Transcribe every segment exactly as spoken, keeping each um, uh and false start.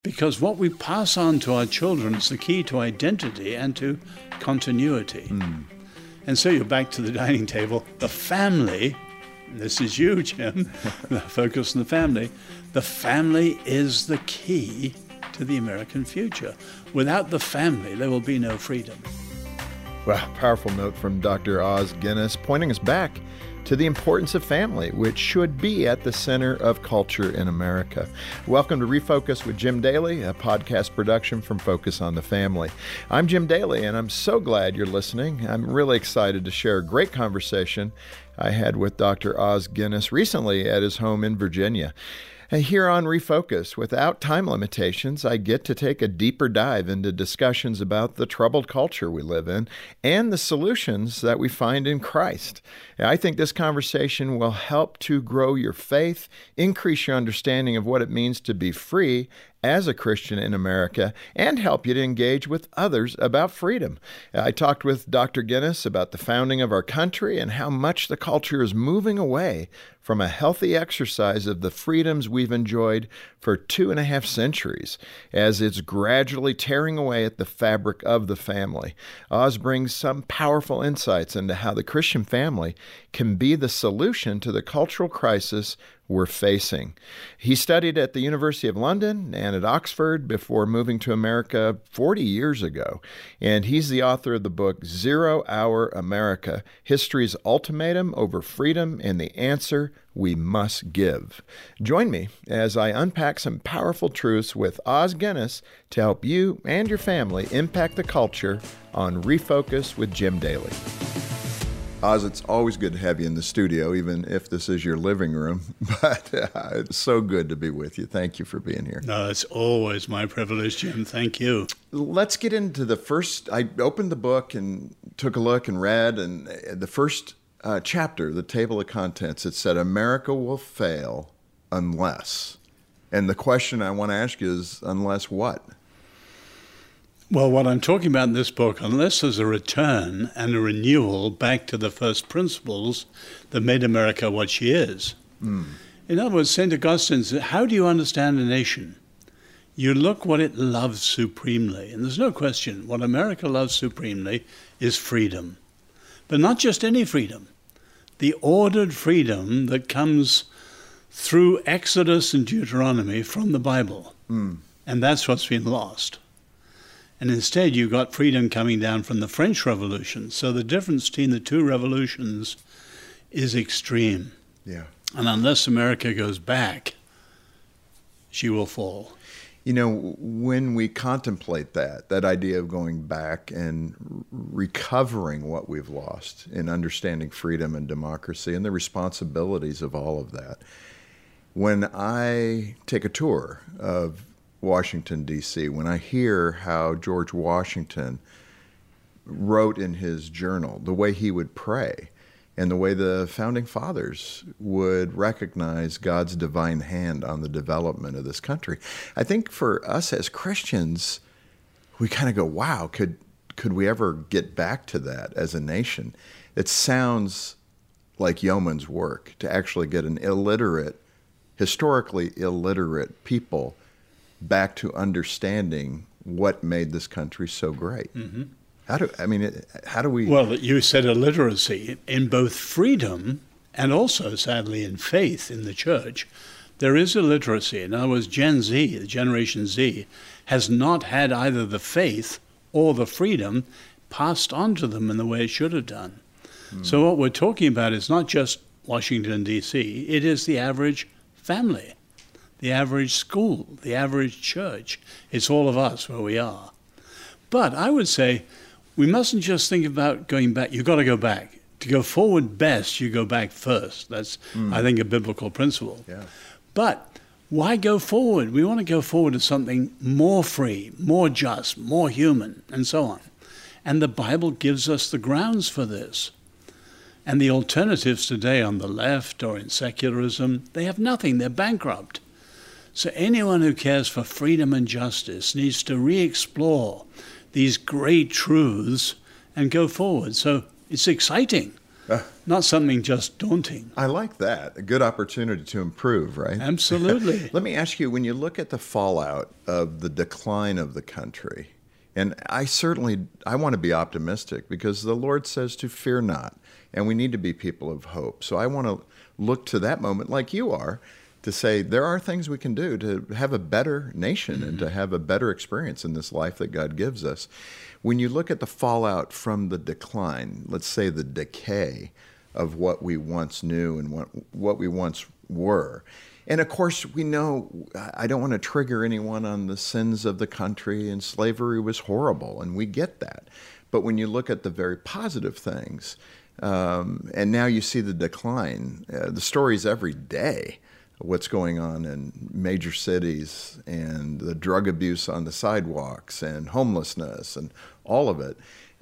because what we pass on to our children is the key to identity and to continuity. Mm. And so you're back to the dining table. The family, this is you, Jim, focus on the family. The family is the key to the American future. Without the family, there will be no freedom. Well, powerful note from Doctor Os Guinness, pointing us back to the importance of family, which should be at the center of culture in America. Welcome to Refocus with Jim Daly, a podcast production from Focus on the Family. I'm Jim Daly, and I'm so glad you're listening. I'm really excited to share a great conversation I had with Doctor Os Guinness recently at his home in Virginia. And here on Refocus, without time limitations, I get to take a deeper dive into discussions about the troubled culture we live in and the solutions that we find in Christ. And I think this conversation will help to grow your faith, increase your understanding of what it means to be free as a Christian in America, and help you to engage with others about freedom. I talked with Doctor Guinness about the founding of our country and how much the culture is moving away from a healthy exercise of the freedoms we've enjoyed for two and a half centuries, as it's gradually tearing away at the fabric of the family. Oz brings some powerful insights into how the Christian family can be the solution to the cultural crisis we're facing. He studied at the University of London and at Oxford before moving to America forty years ago. And he's the author of the book Zero Hour America, History's Ultimatum Over Freedom and the Answer We Must Give. Join me as I unpack some powerful truths with Os Guinness to help you and your family impact the culture on Refocus with Jim Daly. Oz, it's always good to have you in the studio, even if this is your living room. But uh, it's so good to be with you. Thank you for being here. No, it's always my privilege, Jim. Thank you. Let's get into the first. I opened the book and took a look and read, and the first uh, chapter, the table of contents, it said, America will fail unless. And the question I want to ask you is, unless what? Well, what I'm talking about in this book, unless there's a return and a renewal back to the first principles that made America what she is. Mm. In other words, Saint Augustine said, how do you understand a nation? You look what it loves supremely. And there's no question, what America loves supremely is freedom. But not just any freedom. The ordered freedom that comes through Exodus and Deuteronomy from the Bible. Mm. And that's what's been lost. And instead, you got freedom coming down from the French Revolution. So the difference between the two revolutions is extreme. Yeah. And unless America goes back, she will fall. You know, when we contemplate that, that idea of going back and recovering what we've lost in understanding freedom and democracy and the responsibilities of all of that, when I take a tour of Washington, D C, when I hear how George Washington wrote in his journal, the way he would pray, and the way the founding fathers would recognize God's divine hand on the development of this country, I think for us as Christians, we kind of go, wow, could could we ever get back to that as a nation? It sounds like yeoman's work to actually get an illiterate, historically illiterate people back to understanding what made this country so great. Mm-hmm. How do I mean? How do we? Well, you said illiteracy in both freedom and also, sadly, in faith in the church. There is illiteracy. In other words, Gen Z, the Generation Z, has not had either the faith or the freedom passed on to them in the way it should have done. Mm. So what we're talking about is not just Washington, D C. It is the average family, the average school, the average church. It's all of us where we are. But I would say we mustn't just think about going back. You've got to go back. To go forward best, you go back first. That's, mm. I think, a biblical principle. Yeah. But why go forward? We want to go forward to something more free, more just, more human, and so on. And the Bible gives us the grounds for this. And the alternatives today on the left or in secularism, they have nothing. They're bankrupt. So anyone who cares for freedom and justice needs to re-explore these great truths and go forward. So it's exciting. Uh, not something just daunting. I like that. A good opportunity to improve, right? Absolutely. Let me ask you, when you look at the fallout of the decline of the country, and I certainly, I want to be optimistic because the Lord says to fear not, and we need to be people of hope. So I want to look to that moment like you are, to say there are things we can do to have a better nation mm-hmm. and to have a better experience in this life that God gives us. When you look at the fallout from the decline, let's say the decay of what we once knew and what, what we once were, and of course we know, I don't want to trigger anyone on the sins of the country, and slavery was horrible, and we get that. But when you look at the very positive things, um, and now you see the decline, uh, the stories every day, what's going on in major cities and the drug abuse on the sidewalks and homelessness and all of it.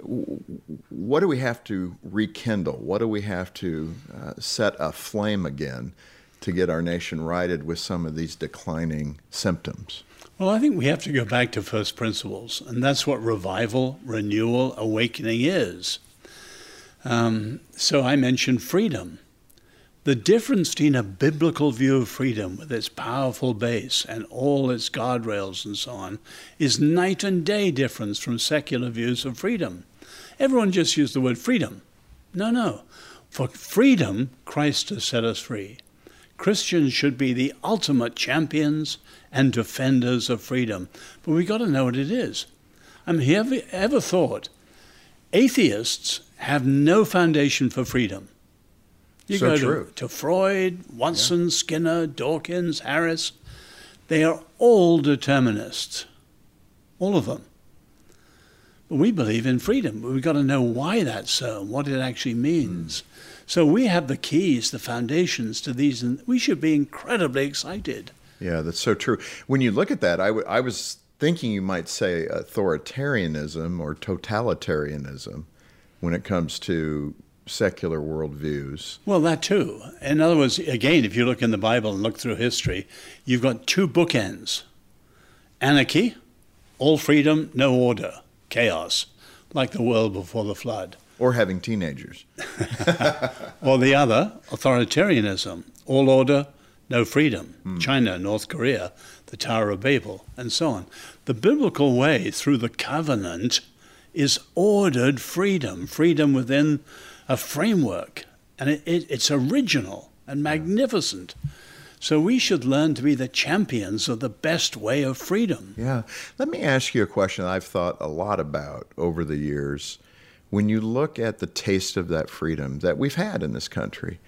What do we have to rekindle? What do we have to uh, set a flame again to get our nation righted with some of these declining symptoms? Well, I think we have to go back to first principles, and that's what revival, renewal, awakening is. Um, so I mentioned freedom. The difference between a biblical view of freedom with its powerful base and all its guardrails and so on is night and day difference from secular views of freedom. Everyone just used the word freedom. No, no. For freedom, Christ has set us free. Christians should be the ultimate champions and defenders of freedom. But we've got to know what it is. I mean, have you ever thought atheists have no foundation for freedom? You so go true. To, to Freud, Watson, yeah. Skinner, Dawkins, Harris. They are all determinists, all of them. But we believe in freedom. But we've got to know why that's so and what it actually means. Mm. So we have the keys, the foundations to these, and we should be incredibly excited. Yeah, that's so true. When you look at that, I, w- I was thinking you might say authoritarianism or totalitarianism when it comes to secular worldviews. Well, that too. In other words, again, if you look in the Bible and look through history, you've got two bookends. Anarchy, all freedom, no order, chaos, like the world before the flood. Or having teenagers. Or the other, authoritarianism, all order, no freedom. Hmm. China, North Korea, the Tower of Babel, and so on. The biblical way through the covenant is ordered freedom, freedom within a framework, and it, it, it's original and magnificent. So we should learn to be the champions of the best way of freedom. Yeah. Let me ask you a question I've thought a lot about over the years. When you look at the taste of that freedom that we've had in this country,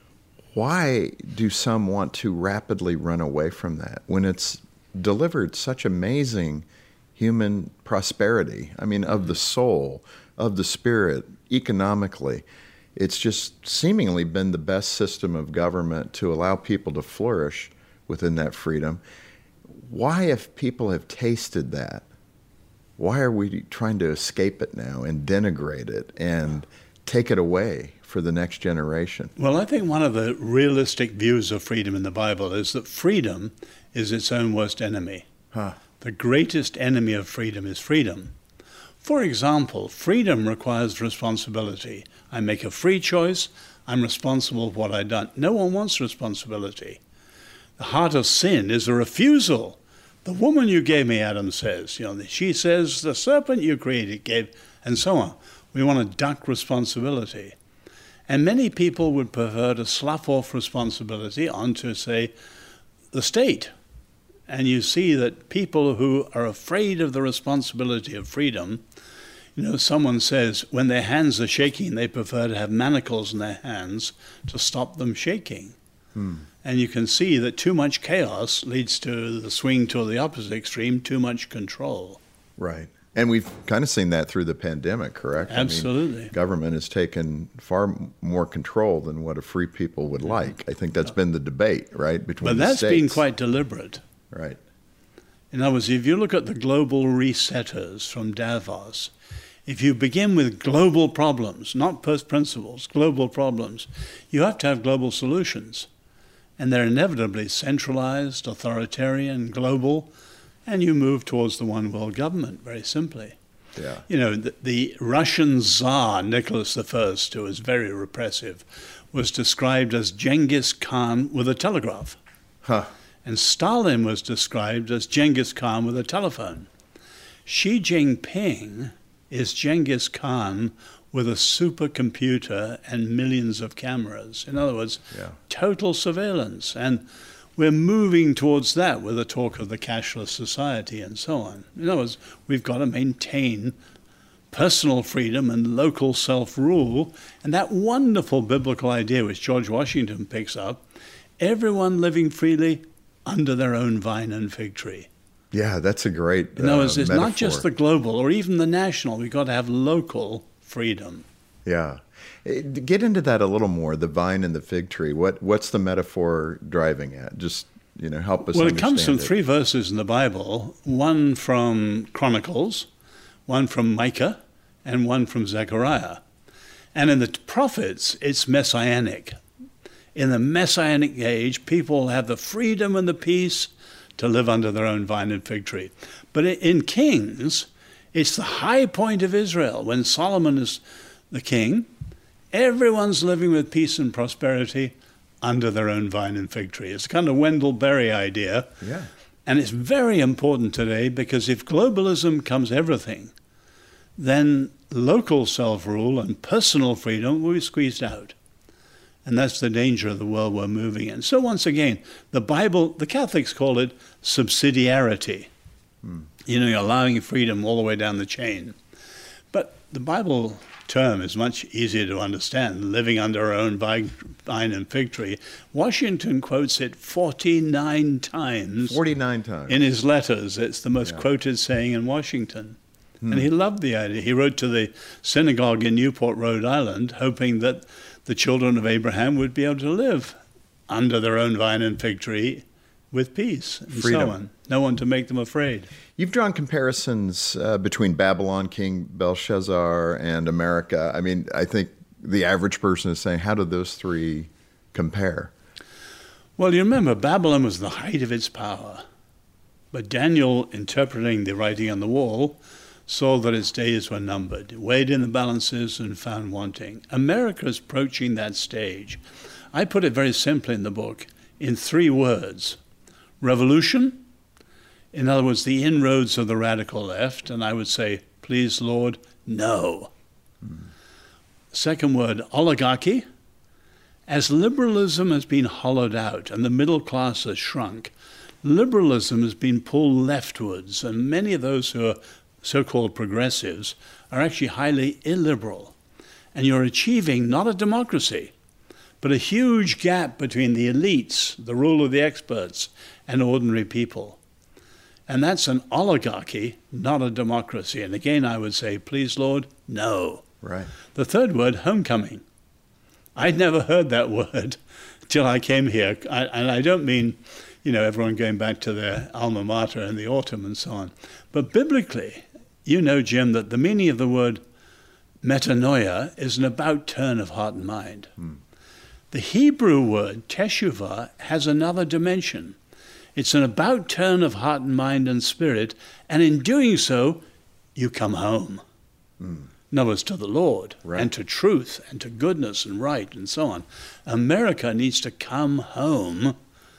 why do some want to rapidly run away from that when it's delivered such amazing human prosperity? I mean, of the soul, of the spirit, economically. It's just seemingly been the best system of government to allow people to flourish within that freedom. Why, if people have tasted that, why are we trying to escape it now and denigrate it and take it away for the next generation? Well, I think one of the realistic views of freedom in the Bible is that freedom is its own worst enemy. Huh. The greatest enemy of freedom is freedom. For example, freedom requires responsibility. I make a free choice. I'm responsible for what I've done. No one wants responsibility. The heart of sin is a refusal. The woman you gave me, Adam says, you know, she says, the serpent you created gave, and so on. We want to duck responsibility. And many people would prefer to slough off responsibility onto, say, the state. And you see that people who are afraid of the responsibility of freedom, you know, someone says when their hands are shaking, they prefer to have manacles in their hands to stop them shaking. Hmm. And you can see that too much chaos leads to the swing to the opposite extreme, too much control. Right. And we've kind of seen that through the pandemic, correct? Absolutely. I mean, government has taken far more control than what a free people would like. I think that's been the debate, right, between but the that's states. been quite deliberate. Right. In other words, if you look at the global resetters from Davos, if you begin with global problems, not first principles, global problems, you have to have global solutions. And they're inevitably centralized, authoritarian, global, and you move towards the one world government, very simply. Yeah. You know, the, the Russian Tsar, Nicholas the First, who was very repressive, was described as Genghis Khan with a telegraph. Huh. And Stalin was described as Genghis Khan with a telephone. Xi Jinping is Genghis Khan with a supercomputer and millions of cameras. In other words, yeah. total surveillance. And we're moving towards that with the talk of the cashless society and so on. In other words, we've got to maintain personal freedom and local self-rule. And that wonderful biblical idea which George Washington picks up, everyone living freely under their own vine and fig tree. Yeah, that's a great uh, In other words, it's metaphor. not just the global or even the national. We've got to have local freedom. Yeah. Get into that a little more, the vine and the fig tree. What What's the metaphor driving at? Just, you know, help us Well, it understand comes from it. three verses in the Bible, one from Chronicles, one from Micah, and one from Zechariah. And in the prophets, it's messianic. In the messianic age, people have the freedom and the peace to live under their own vine and fig tree. But in Kings, it's the high point of Israel. When Solomon is the king, everyone's living with peace and prosperity under their own vine and fig tree. It's kind of Wendell Berry idea. Yeah. And it's very important today because if globalism comes everything, then local self-rule and personal freedom will be squeezed out. And that's the danger of the world we're moving in. So once again, the Bible, the Catholics call it subsidiarity. Hmm. You know, you're allowing freedom all the way down the chain. But the Bible term is much easier to understand, living under our own vine and fig tree. Washington quotes it forty-nine times. forty-nine times. In his letters. It's the most Yeah. quoted saying in Washington. Hmm. And he loved the idea. He wrote to the synagogue in Newport, Rhode Island, hoping that the children of Abraham would be able to live under their own vine and fig tree with peace and Freedom. so on. No one to make them afraid. You've drawn comparisons uh, between Babylon, King Belshazzar, and America. I mean, I think the average person is saying, how do those three compare? Well, you remember, Babylon was the height of its power. But Daniel, interpreting the writing on the wall, saw that its days were numbered, weighed in the balances and found wanting. America is approaching that stage. I put it very simply in the book, in three words. Revolution, in other words, the inroads of the radical left, and I would say, please, Lord, no. Mm. Second word, oligarchy. As liberalism has been hollowed out and the middle class has shrunk, liberalism has been pulled leftwards, and many of those who are so-called progressives are actually highly illiberal. And you're achieving not a democracy, but a huge gap between the elites, the rule of the experts, and ordinary people. And that's an oligarchy, not a democracy. And again, I would say, please, Lord, no. Right. The third word, homecoming. I'd never heard that word till I came here. I, and I don't mean, you know, everyone going back to their alma mater in the autumn and so on. But biblically, you know, Jim, that the meaning of the word metanoia is an about turn of heart and mind. Hmm. The Hebrew word teshuvah has another dimension. It's an about turn of heart and mind and spirit, and in doing so, you come home. Hmm. In other words, to the Lord, right. and to truth, and to goodness and right, and so on. America needs to come home,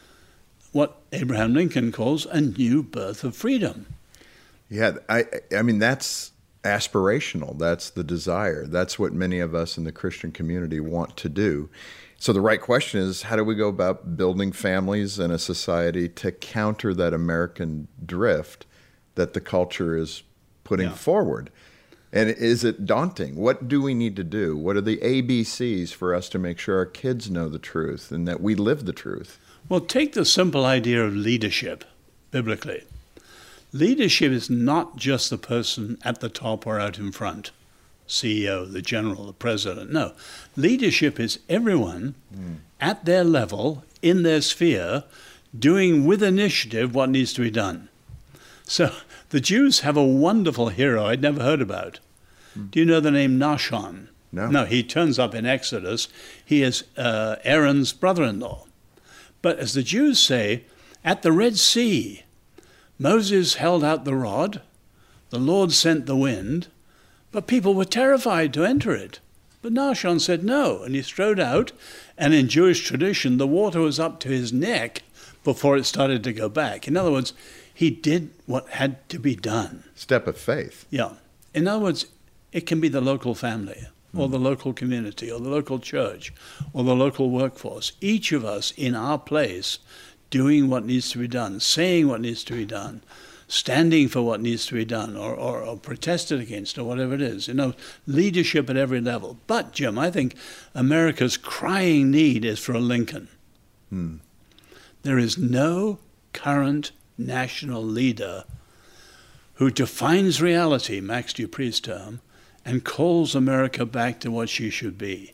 what Abraham Lincoln calls a new birth of freedom. Yeah, I, I mean, that's aspirational. That's the desire. That's what many of us in the Christian community want to do. So the right question is, how do we go about building families and a society to counter that American drift that the culture is putting yeah. forward? And is it daunting? What do we need to do? What are the A B Cs for us to make sure our kids know the truth and that we live the truth? Well, take the simple idea of leadership, biblically. Leadership is not just the person at the top or out in front, C E O, the general, the president. No, leadership is everyone mm. at their level, in their sphere, doing with initiative what needs to be done. So the Jews have a wonderful hero I'd never heard about. Mm. Do you know the name Nahshon? No. No, he turns up in Exodus. He is uh, Aaron's brother-in-law. But as the Jews say, at the Red Sea, Moses held out the rod, The Lord sent the wind, but people were terrified to enter it. But Nahshon said no, and he strode out, and in Jewish tradition, the water was up to his neck before it started to go back. In other words, he did what had to be done. Step of faith. Yeah. In other words, it can be the local family, or the local community, or the local church, or the local workforce. Each of us in our place doing what needs to be done, saying what needs to be done, standing for what needs to be done, or, or, or protested against, or whatever it is. You know, leadership at every level. But, Jim, I think America's crying need is for a Lincoln. Hmm. There is no current national leader who defines reality, Max Dupree's term, and calls America back to what she should be.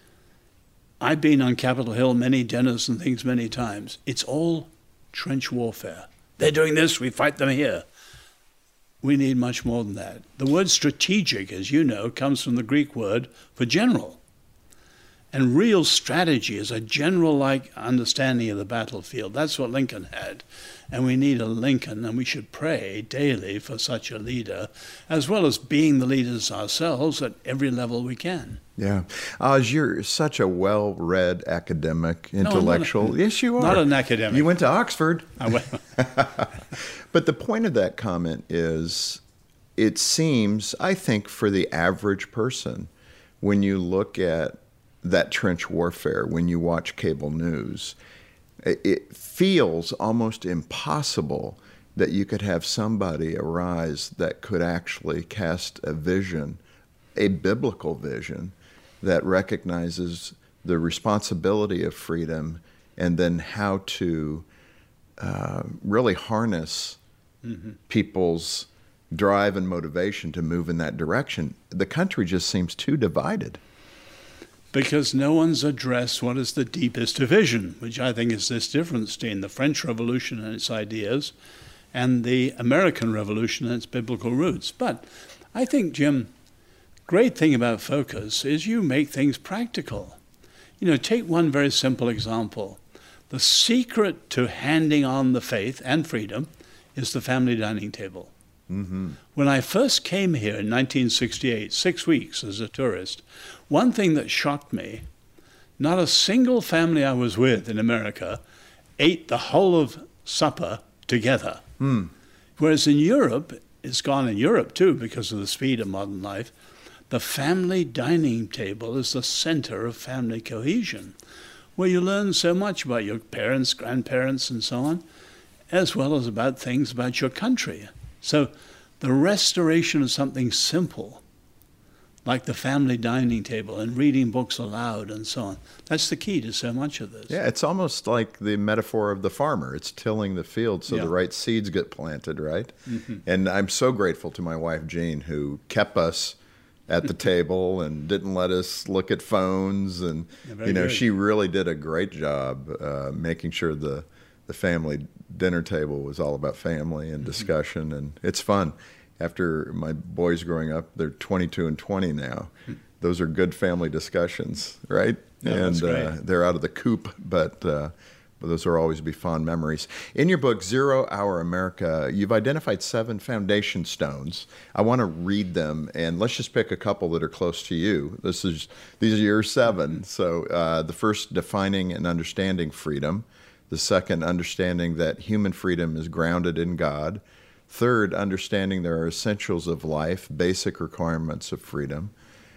I've been on Capitol Hill, many dinners and things many times. It's all trench warfare. They're doing this, we fight them here. We need much more than that. The word strategic, as you know, comes from the Greek word for general. And real strategy is a general-like understanding of the battlefield. That's what Lincoln had. And we need a Lincoln, and we should pray daily for such a leader, as well as being the leaders ourselves at every level we can. Yeah. Oz, you're such a well-read academic, intellectual. No, a, yes, you are. Not an academic. You went to Oxford. I went. But the point of that comment is, it seems, I think, for the average person, when you look at that trench warfare, when you watch cable news, it feels almost impossible that you could have somebody arise that could actually cast a vision, a biblical vision, that recognizes the responsibility of freedom and then how to uh, really harness mm-hmm. people's drive and motivation to move in that direction. The country just seems too divided. Because no one's addressed what is the deepest division, which I think is this difference between the French Revolution and its ideas and the American Revolution and its biblical roots. But I think, Jim, great thing about Focus is you make things practical. You know, take one very simple example. The secret to handing on the faith and freedom is the family dining table. Mm-hmm. When I first came here in nineteen sixty-eight, six weeks as a tourist, one thing that shocked me, not a single family I was with in America ate the whole of supper together. Mm. Whereas in Europe, it's gone in Europe too because of the speed of modern life, the family dining table is the center of family cohesion, where you learn so much about your parents, grandparents, and so on, as well as about things about your country. So the restoration of something simple, like the family dining table and reading books aloud and so on, that's the key to so much of this. Yeah, it's almost like the metaphor of the farmer. It's tilling the field so yeah. the right seeds get planted, right? Mm-hmm. And I'm so grateful to my wife, Jean, who kept us at the table and didn't let us look at phones. And, yeah, you know, good. she really did a great job uh, making sure the, the family dinner table was all about family and discussion. Mm-hmm. And it's fun. After my boys growing up, they're twenty-two and twenty now. Mm-hmm. Those are good family discussions, right? Yeah, and that's great. Uh, they're out of the coop, but uh, but those will always be fond memories. In your book, Zero Hour America, you've identified seven foundation stones. I want to read them, and let's just pick a couple that are close to you. This is These are your seven. So uh, the first, defining and understanding freedom. The second, understanding that human freedom is grounded in God. Third, understanding there are essentials of life, basic requirements of freedom.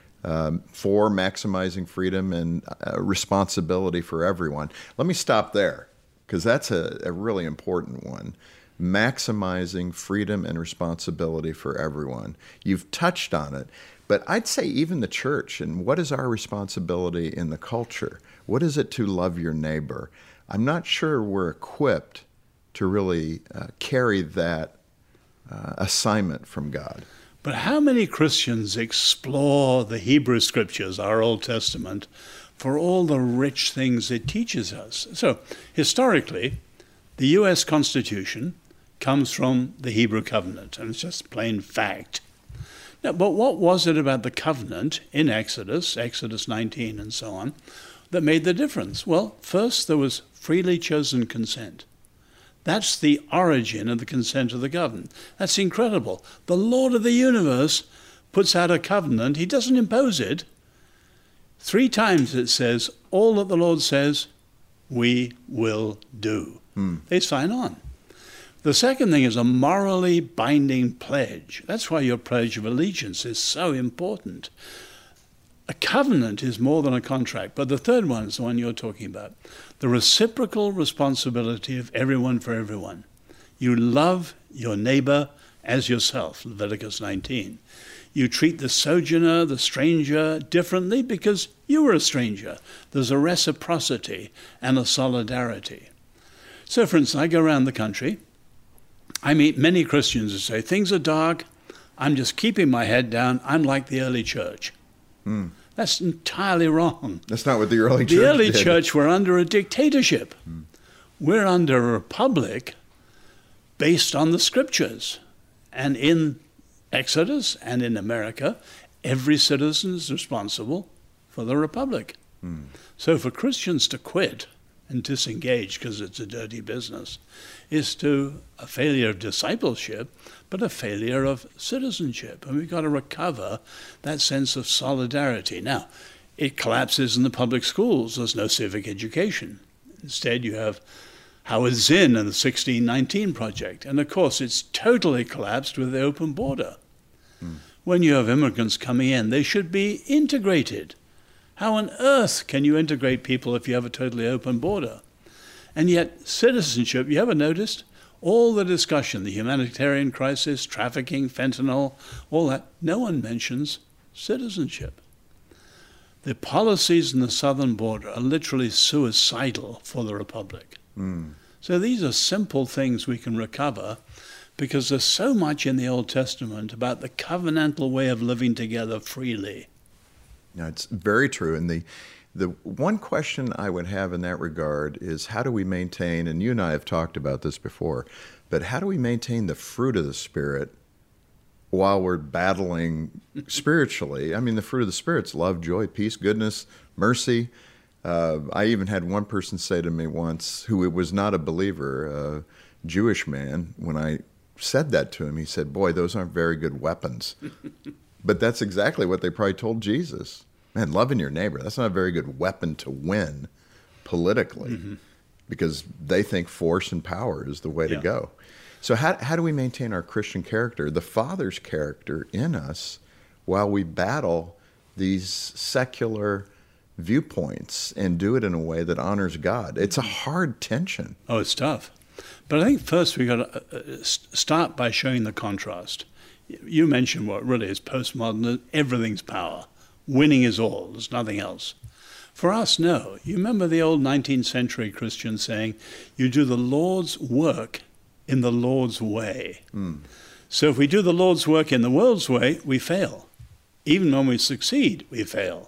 Um, four, maximizing freedom and uh, responsibility for everyone. Let me stop there, because that's a, a really important one. Maximizing freedom and responsibility for everyone. You've touched on it, but I'd say even the church, and what is our responsibility in the culture? What is it to love your neighbor? I'm not sure we're equipped to really uh, carry that uh, assignment from God. But how many Christians explore the Hebrew Scriptures, our Old Testament, for all the rich things it teaches us? So, historically, the U S Constitution comes from the Hebrew Covenant, and it's just plain fact. Now, but what was it about the covenant in Exodus, Exodus nineteen and so on, that made the difference? Well, first there was freely chosen consent. That's the origin of the consent of the governed. That's incredible. The Lord of the universe puts out a covenant. He doesn't impose it. Three times it says, all that the Lord says, we will do. Hmm. They sign on. The second thing is a morally binding pledge. That's why your Pledge of Allegiance is so important. A covenant is more than a contract, but the third one is the one you're talking about. The reciprocal responsibility of everyone for everyone. You love your neighbor as yourself, Leviticus nineteen. You treat the sojourner, the stranger, differently because you were a stranger. There's a reciprocity and a solidarity. So, for instance, I go around the country. I meet many Christians who say, things are dark. I'm just keeping my head down. I'm like the early church. Mm. That's entirely wrong. That's not what the early church The early did. church were under a dictatorship. Mm. We're under a republic based on the scriptures. And in Exodus and in America, every citizen is responsible for the republic. Mm. So for Christians to quit and disengage because it's a dirty business is to a failure of discipleship, but a failure of citizenship. And we've got to recover that sense of solidarity. Now, it collapses in the public schools. There's no civic education. Instead, you have Howard Zinn and the sixteen nineteen Project. And of course, it's totally collapsed with the open border. Hmm. When you have immigrants coming in, they should be integrated. How on earth can you integrate people if you have a totally open border? And yet, citizenship, you ever noticed? All the discussion, the humanitarian crisis, trafficking, fentanyl, all that, no one mentions citizenship. The policies in the southern border are literally suicidal for the republic. Mm. So these are simple things we can recover because there's so much in the Old Testament about the covenantal way of living together freely. No, it's very true. And the the one question I would have in that regard is how do we maintain, and you and I have talked about this before, but how do we maintain the fruit of the Spirit while we're battling spiritually? I mean, the fruit of the Spirit's love, joy, peace, goodness, mercy. Uh, I even had one person say to me once, who was not a believer, a Jewish man, when I said that to him, he said, boy, those aren't very good weapons. But that's exactly what they probably told Jesus. Man, loving your neighbor, that's not a very good weapon to win politically, mm-hmm. because they think force and power is the way yeah. to go. So how how do we maintain our Christian character, the Father's character in us, while we battle these secular viewpoints and do it in a way that honors God? It's a hard tension. Oh, it's tough. But I think first we've got to uh, start by showing the contrast. You mentioned what really is postmodern, everything's power. Winning is all, there's nothing else. For us, no. You remember the old nineteenth century Christian saying, you do the Lord's work in the Lord's way. Mm. So if we do the Lord's work in the world's way, we fail. Even when we succeed, we fail.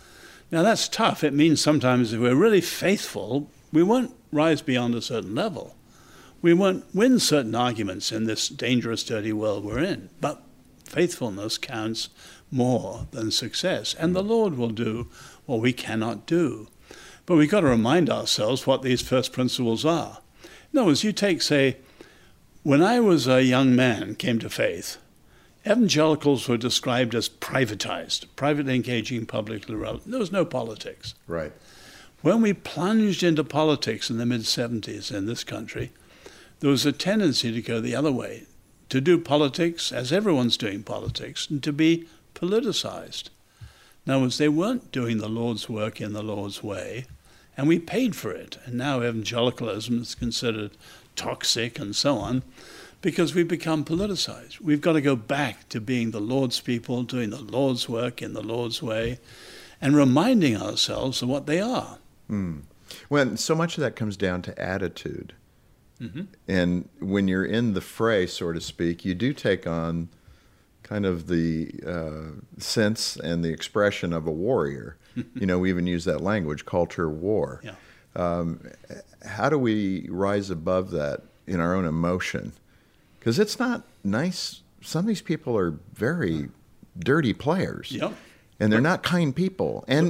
Now that's tough. It means sometimes if we're really faithful, we won't rise beyond a certain level. We won't win certain arguments in this dangerous, dirty world we're in. But faithfulness counts more than success. And the Lord will do what we cannot do. But we've got to remind ourselves what these first principles are. In other words, you take, say, when I was a young man, came to faith, evangelicals were described as privatized, privately engaging, publicly relevant. There was no politics. Right. When we plunged into politics in the mid seventies in this country, there was a tendency to go the other way, to do politics as everyone's doing politics, and to be politicized. In other words, they weren't doing the Lord's work in the Lord's way, and we paid for it. And now evangelicalism is considered toxic and so on, because we've become politicized. We've got to go back to being the Lord's people, doing the Lord's work in the Lord's way, and reminding ourselves of what they are. Mm. Well, so much of that comes down to attitude. Mm-hmm. And when you're in the fray, so to speak, you do take on kind of the uh, sense and the expression of a warrior. You know, we even use that language, culture war. Yeah. Um, how do we rise above that in our own emotion? Because it's not nice. Some of these people are very dirty players. Yep. And they're not kind people. And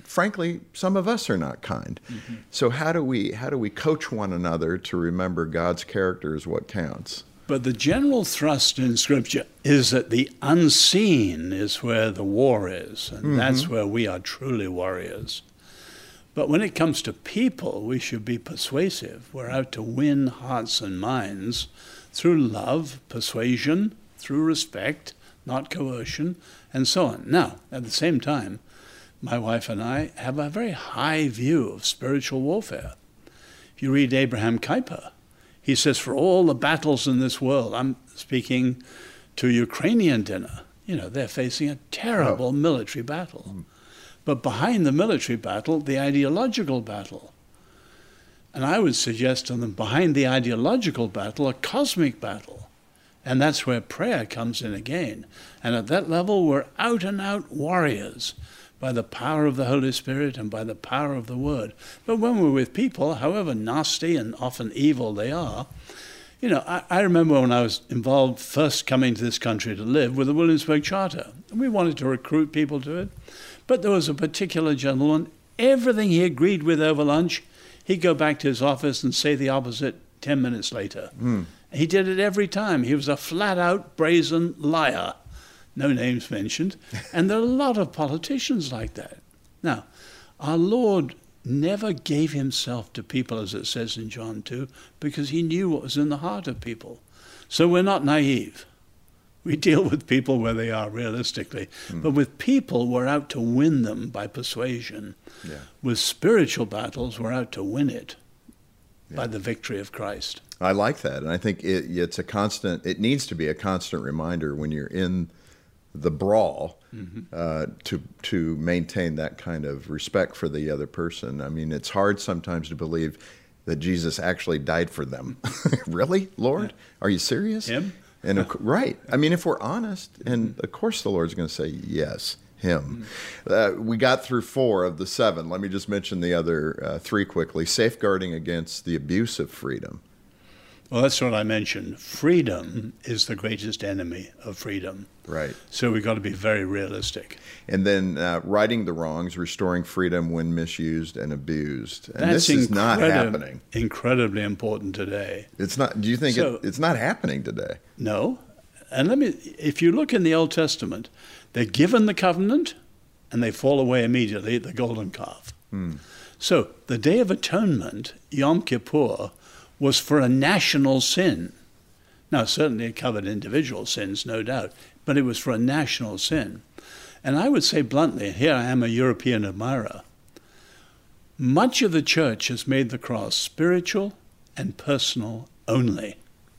frankly, some of us are not kind. Mm-hmm. So how do we how do we coach one another to remember God's character is what counts? But the general thrust in Scripture is that the unseen is where the war is, and mm-hmm. that's where we are truly warriors. But when it comes to people, we should be persuasive. We're out to win hearts and minds through love, persuasion, through respect, not coercion, and so on. Now, at the same time, my wife and I have a very high view of spiritual warfare. If you read Abraham Kuyper, he says, for all the battles in this world, I'm speaking to Ukrainian dinner, you know, they're facing a terrible oh. military battle. Mm. But behind the military battle, the ideological battle. And I would suggest to them, behind the ideological battle, a cosmic battle. And that's where prayer comes in again. And at that level, we're out and out warriors by the power of the Holy Spirit and by the power of the Word. But when we're with people, however nasty and often evil they are, you know, I, I remember when I was involved first coming to this country to live with the Williamsburg Charter. And we wanted to recruit people to it. But there was a particular gentleman, everything he agreed with over lunch, he'd go back to his office and say the opposite ten minutes later. Mm. He did it every time. He was a flat-out, brazen liar. No names mentioned. And there are a lot of politicians like that. Now, our Lord never gave himself to people, as it says in John two, because he knew what was in the heart of people. So we're not naive. We deal with people where they are realistically. Mm. But with people, we're out to win them by persuasion. Yeah. With spiritual battles, we're out to win it yeah. by the victory of Christ. I like that. And I think it, it's a constant, it needs to be a constant reminder when you're in the brawl mm-hmm. uh, to to maintain that kind of respect for the other person. I mean, it's hard sometimes to believe that Jesus actually died for them. Really, Lord? Yeah. Are you serious? Him? And of, right. I mean, if we're honest, and of course the Lord's going to say, yes, him. Mm-hmm. Uh, we got through four of the seven. Let me just mention the other uh, three quickly. Safeguarding against the abuse of freedom. Well, that's what I mentioned. Freedom is the greatest enemy of freedom. Right. So we've got to be very realistic. And then uh, righting the wrongs, restoring freedom when misused and abused. And that's this is not happening. Incredibly important today. It's not. Do you think so, it, it's not happening today? No. And let me, if you look in the Old Testament, they're given the covenant and they fall away immediately at the golden calf. Hmm. So the Day of Atonement, Yom Kippur, was for a national sin. Now, certainly it covered individual sins, no doubt, but it was for a national sin. And I would say bluntly, here I am a European admirer, much of the church has made the cross spiritual and personal only.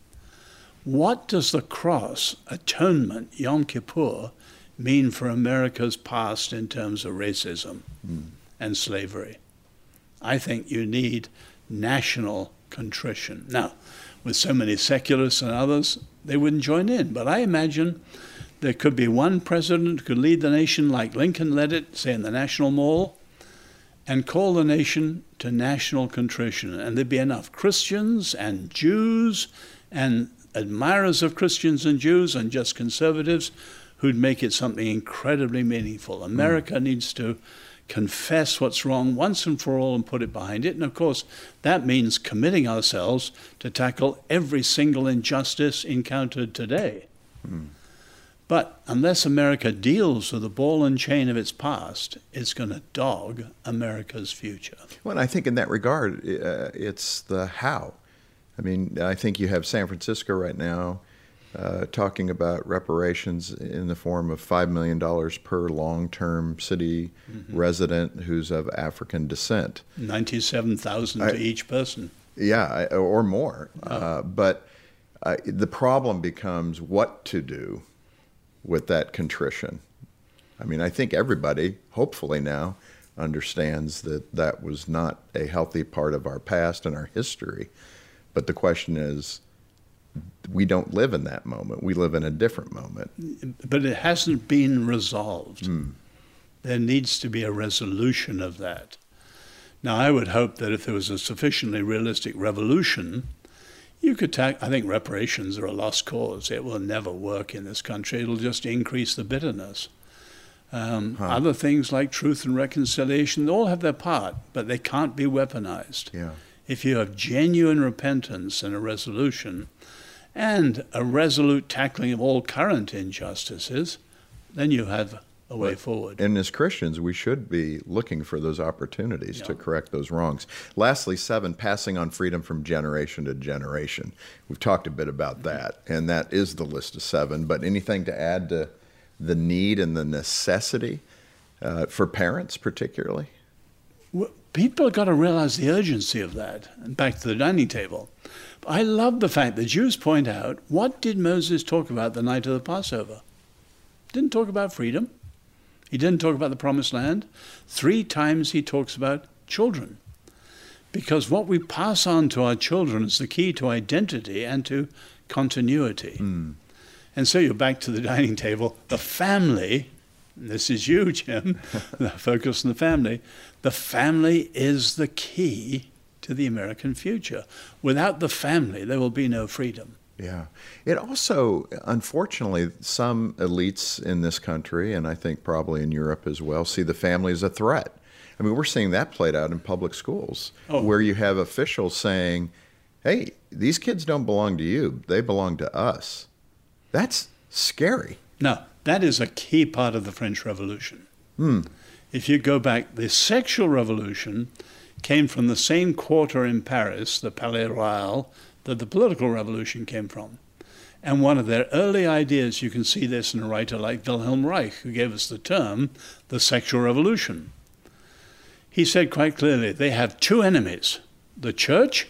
What does the cross, atonement, Yom Kippur, mean for America's past in terms of racism mm. and slavery? I think you need national contrition. Now, with so many secularists and others, they wouldn't join in. But I imagine there could be one president who could lead the nation like Lincoln led it, say in the National Mall, and call the nation to national contrition. And there'd be enough Christians and Jews and admirers of Christians and Jews and just conservatives who'd make it something incredibly meaningful. America mm. needs to confess what's wrong once and for all and put it behind it. And of course, that means committing ourselves to tackle every single injustice encountered today. Mm. But unless America deals with the ball and chain of its past, it's going to dog America's future. Well, and I think in that regard, uh, it's the how. I mean, I think you have San Francisco right now Uh, talking about reparations in the form of five million dollars per long-term city mm-hmm. resident who's of African descent. ninety-seven thousand dollars to each person. Yeah, or more. Oh. Uh, but uh, the problem becomes what to do with that contrition. I mean, I think everybody, hopefully now, understands that that was not a healthy part of our past and our history. But the question is, we don't live in that moment. We live in a different moment. But it hasn't been resolved. Mm. There needs to be a resolution of that. Now, I would hope that if there was a sufficiently realistic revolution, you could tack, I think reparations are a lost cause. It will never work in this country. It'll just increase the bitterness. Um, Huh. Other things like truth and reconciliation, they all have their part, but they can't be weaponized. Yeah. If you have genuine repentance and a resolution, and a resolute tackling of all current injustices, then you have a way But- forward. And as Christians, we should be looking for those opportunities Yeah. to correct those wrongs. Lastly, seven, passing on freedom from generation to generation. We've talked a bit about that, and that is the list of seven. But anything to add to the need and the necessity uh, for parents particularly? Well, people have got to realize the urgency of that. And back to the dining table. I love the fact that Jews point out, what did Moses talk about the night of the Passover? Didn't talk about freedom. He didn't talk about the promised land. Three times he talks about children. Because what we pass on to our children is the key to identity and to continuity. Mm. And so you're back to the dining table. The family, and this is you, Jim, the focus on the family. The family is the key to the American future. Without the family, there will be no freedom. Yeah. It also, unfortunately, some elites in this country, and I think probably in Europe as well, see the family as a threat. I mean, we're seeing that played out in public schools, Oh. where you have officials saying, hey, these kids don't belong to you. They belong to us. That's scary. Now, that is a key part of the French Revolution. Hmm. If you go back, the sexual revolution came from the same quarter in Paris, the Palais Royal, that the political revolution came from. And one of their early ideas, you can see this in a writer like Wilhelm Reich, who gave us the term, the sexual revolution. He said quite clearly, they have two enemies, the church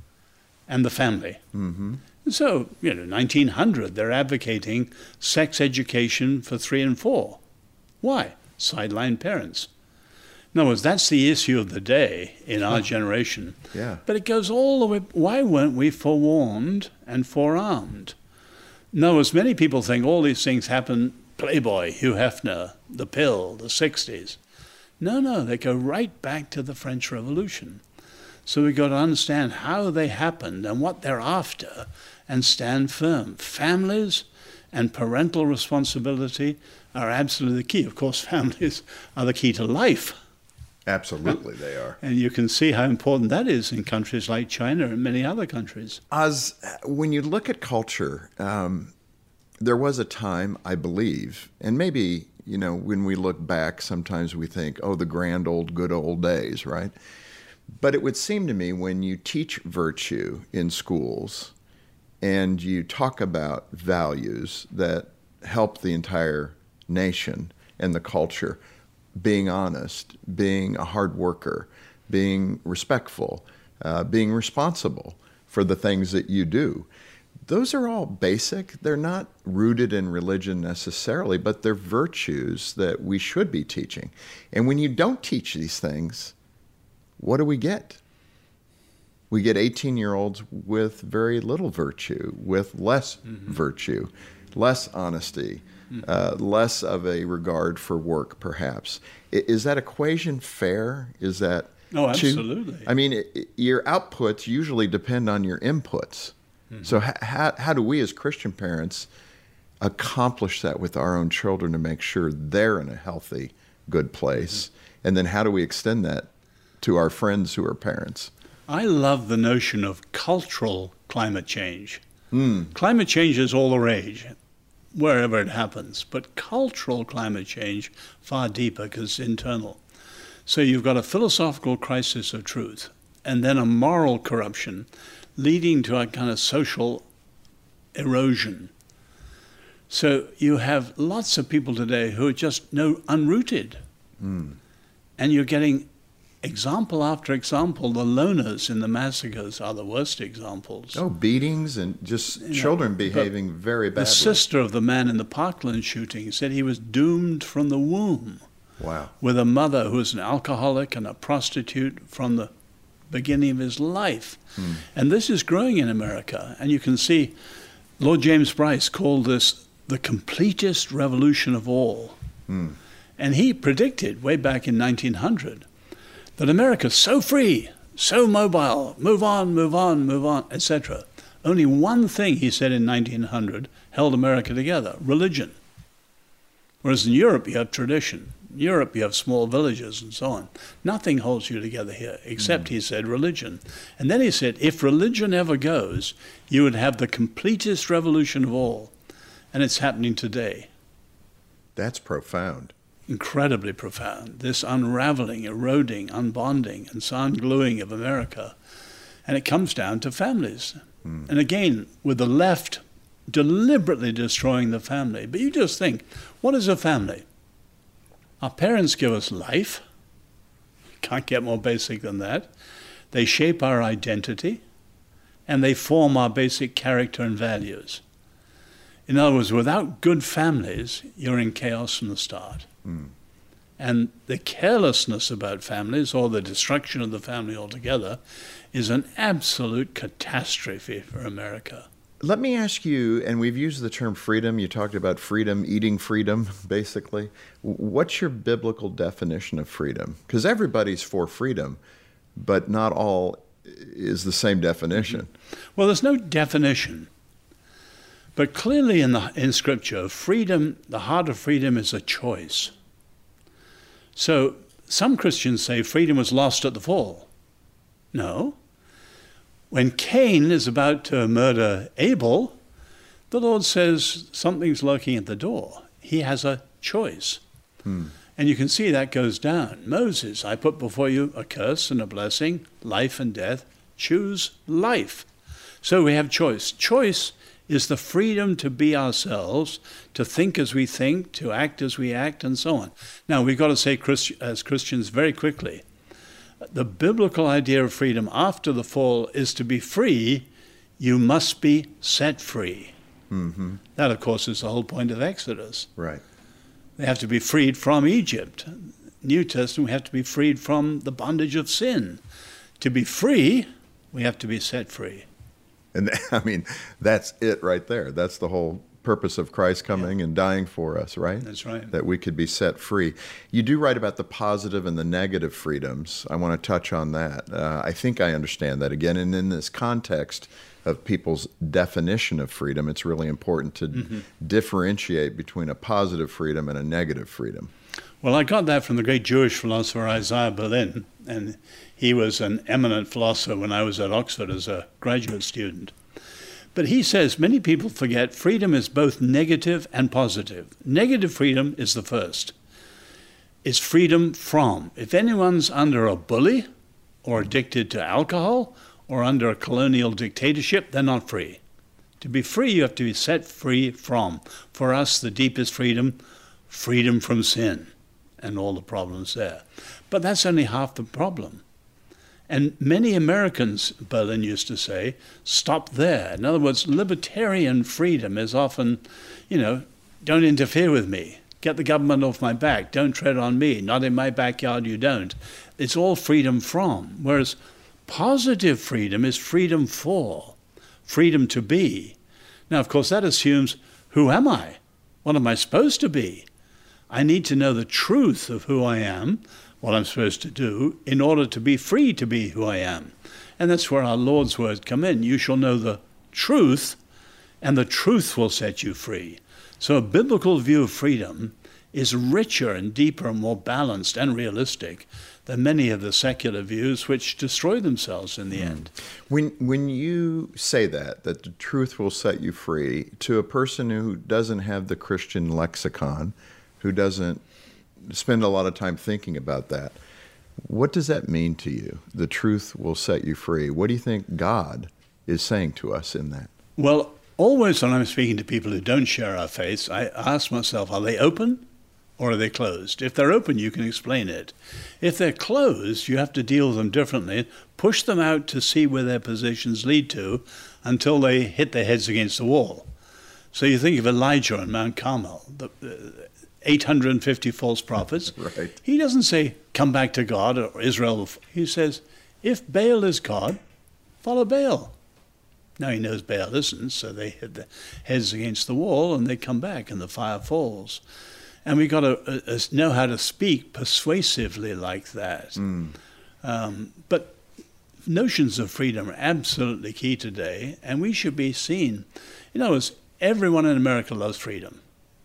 and the family. Mm-hmm. So, you know, nineteen hundred, they're advocating sex education for three and four. Why? Sideline parents. In other words, that's the issue of the day in our generation. Yeah. But it goes all the way, why weren't we forewarned and forearmed? No, as many people think all these things happen, Playboy, Hugh Hefner, the pill, the sixties. No, no, they go right back to the French Revolution. So we've got to understand how they happened and what they're after and stand firm. Families and parental responsibility are absolutely the key. Of course, families are the key to life. Absolutely, they are. And you can see how important that is in countries like China and many other countries. Oz, when you look at culture, um, there was a time, I believe, and maybe, you know, when we look back, sometimes we think, oh, the grand old good old days, right? But it would seem to me when you teach virtue in schools and you talk about values that help the entire nation and the culture, being honest, being a hard worker, being respectful, uh, being responsible for the things that you do. Those are all basic. They're not rooted in religion necessarily, but they're virtues that we should be teaching. And when you don't teach these things, what do we get? We get eighteen-year-olds with very little virtue, with less mm-hmm. virtue, less honesty, mm-hmm. uh, less of a regard for work, perhaps. I, is that equation fair? Is that Oh, too- absolutely. I mean, it, your outputs usually depend on your inputs. Mm-hmm. So ha- how, how do we as Christian parents accomplish that with our own children to make sure they're in a healthy, good place? Mm-hmm. And then how do we extend that to our friends who are parents? I love the notion of cultural climate change. Mm. Climate change is all the rage, wherever it happens, but cultural climate change, far deeper because it's internal. So you've got a philosophical crisis of truth, and then a moral corruption leading to a kind of social erosion. So you have lots of people today who are just no unrooted. Mm. And you're getting example after example. The loners in the massacres are the worst examples. Oh, beatings and just You know, children behaving very badly. The sister of the man in the Parkland shooting said he was doomed from the womb, Wow. with a mother who was an alcoholic and a prostitute from the beginning of his life. Hmm. And this is growing in America. And you can see Lord James Bryce called this the completest revolution of all. Hmm. And he predicted way back in nineteen hundred that America's so free, so mobile, move on, move on, move on, et cetera. Only one thing, he said in nineteen hundred, held America together, religion. Whereas in Europe, you have tradition. In Europe, you have small villages and so on. Nothing holds you together here, except, mm. he said, religion. And then he said, if religion ever goes, you would have the completest revolution of all. And it's happening today. That's profound. Incredibly profound. This unraveling, eroding, unbonding, and ungluing of America. And it comes down to families. Mm. And again, with the left deliberately destroying the family. But you just think, what is a family? Our parents give us life. Can't get more basic than that. They shape our identity, and they form our basic character and values. In other words, without good families, you're in chaos from the start. Mm. And the carelessness about families, or the destruction of the family altogether, is an absolute catastrophe for America. Let me ask you, and we've used the term freedom. You talked about freedom, eating freedom, basically. What's your biblical definition of freedom? Because everybody's for freedom, but not all is the same definition. Mm-hmm. Well, there's no definition. But clearly in, the, in Scripture, freedom, the heart of freedom is a choice. So some Christians say freedom was lost at the fall. No. When Cain is about to murder Abel, the Lord says something's lurking at the door. He has a choice. Hmm. And you can see that goes down. Moses, I put before you a curse and a blessing, life and death. Choose life. So we have choice. Choice is the freedom to be ourselves, to think as we think, to act as we act, and so on. Now, we've got to say Christ- as Christians very quickly, the biblical idea of freedom after the fall is to be free, you must be set free. Mm-hmm. That, of course, is the whole point of Exodus. Right. They have to be freed from Egypt. New Testament, we have to be freed from the bondage of sin. To be free, we have to be set free. And I mean, that's it right there. That's the whole purpose of Christ coming yeah. and dying for us, right? That's right. That we could be set free. You do write about the positive and the negative freedoms. I want to touch on that. Uh, I think I understand that again. And in this context of people's definition of freedom, it's really important to mm-hmm. differentiate between a positive freedom and a negative freedom. Well, I got that from the great Jewish philosopher Isaiah Berlin, and he was an eminent philosopher when I was at Oxford as a graduate student. But he says many people forget freedom is both negative and positive. Negative freedom is the first. It's freedom from. If anyone's under a bully or addicted to alcohol or under a colonial dictatorship, they're not free. To be free, you have to be set free from. For us, the deepest freedom, freedom from sin and all the problems there. But that's only half the problem. And many Americans, Berlin used to say, stop there. In other words, libertarian freedom is often, you know, don't interfere with me. Get the government off my back. Don't tread on me. Not in my backyard, you don't. It's all freedom from. Whereas positive freedom is freedom for, freedom to be. Now, of course, that assumes, who am I? What am I supposed to be? I need to know the truth of who I am, what I'm supposed to do, in order to be free to be who I am. And that's where our Lord's words come in. You shall know the truth, and the truth will set you free. So a biblical view of freedom is richer and deeper and more balanced and realistic than many of the secular views which destroy themselves in the mm. end. When when you say that, that the truth will set you free, to a person who doesn't have the Christian lexicon, who doesn't spend a lot of time thinking about that, what does that mean to you? The truth will set you free. What do you think God is saying to us in that? Well, always when I'm speaking to people who don't share our faith, I ask myself, are they open or are they closed? If they're open, you can explain it. If they're closed, you have to deal with them differently, push them out to see where their positions lead to until they hit their heads against the wall. So you think of Elijah on Mount Carmel, the, the eight hundred fifty false prophets. Right. He doesn't say, come back to God or Israel. He says, if Baal is God, follow Baal. Now he knows Baal isn't, so they hit their heads against the wall and they come back and the fire falls. And we've got to uh, know how to speak persuasively like that. Mm. Um, but notions of freedom are absolutely key today, and we should be seen. You know, as everyone in America loves freedom.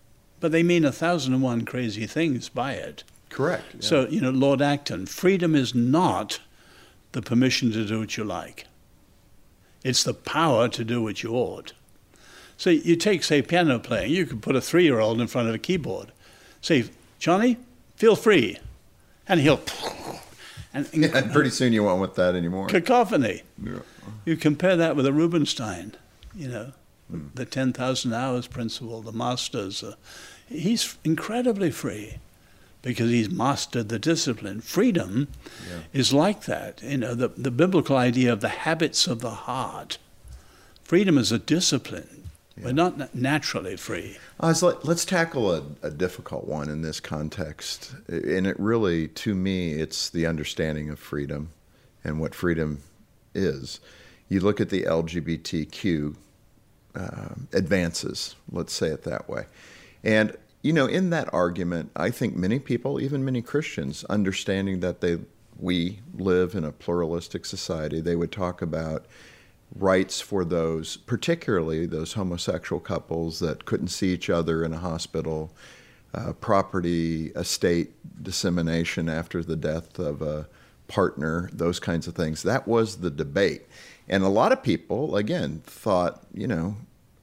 but they mean a thousand and one crazy things by it. Correct. Yeah. So, you know, Lord Acton, freedom is not the permission to do what you like. It's the power to do what you ought. So you take, say, piano playing. You could put a three-year-old in front of a keyboard. Say, Johnny, feel free. And he'll... And, yeah, and pretty soon you won't want that anymore. Cacophony. Yeah. You compare that with a Rubinstein, you know, mm. the ten thousand hours principle, the masters. Uh, he's incredibly free because he's mastered the discipline. Freedom yeah. is like that. You know, the, the biblical idea of the habits of the heart. Freedom is a discipline. Yeah. We're not naturally free. I was like, let's tackle a, a difficult one in this context. And it really, to me, it's the understanding of freedom and what freedom is. You look at the L G B T Q uh, advances, let's say it that way. And, you know, in that argument, I think many people, even many Christians, understanding that they we live in a pluralistic society, they would talk about rights for those, particularly those homosexual couples that couldn't see each other in a hospital, uh, property, estate dissemination after the death of a partner, those kinds of things. That was the debate. And a lot of people, again, thought, you know,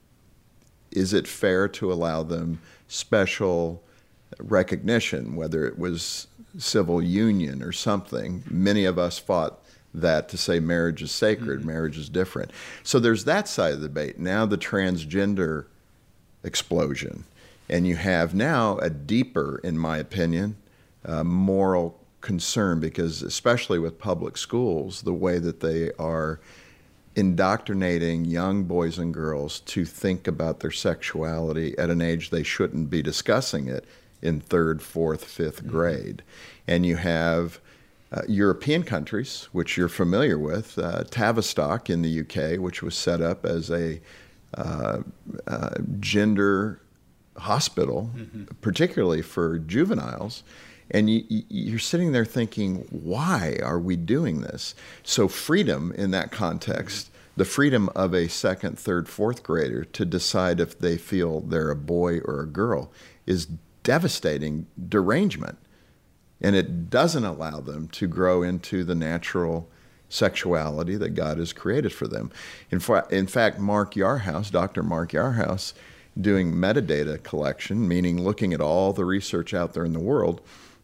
is it fair to allow them special recognition, whether it was civil union or something? Many of us fought that to say marriage is sacred, mm-hmm. marriage is different. So there's that side of the debate. Now the transgender explosion. And you have now a deeper, in my opinion, uh, moral concern, because especially with public schools, the way that they are indoctrinating young boys and girls to think about their sexuality at an age they shouldn't be discussing it in third, fourth, fifth mm-hmm. grade. And you have Uh, European countries, which you're familiar with, uh, Tavistock in the U K, which was set up as a uh, uh, gender hospital, mm-hmm. particularly for juveniles. And you, you're sitting there thinking, why are we doing this? So freedom in that context, mm-hmm. the freedom of a second, third, fourth grader to decide if they feel they're a boy or a girl is devastating derangement. And it doesn't allow them to grow into the natural sexuality that God has created for them. In, fa- in fact, Mark Yarhouse, Doctor Mark Yarhouse, doing metadata collection, meaning looking at all the research out there in the world,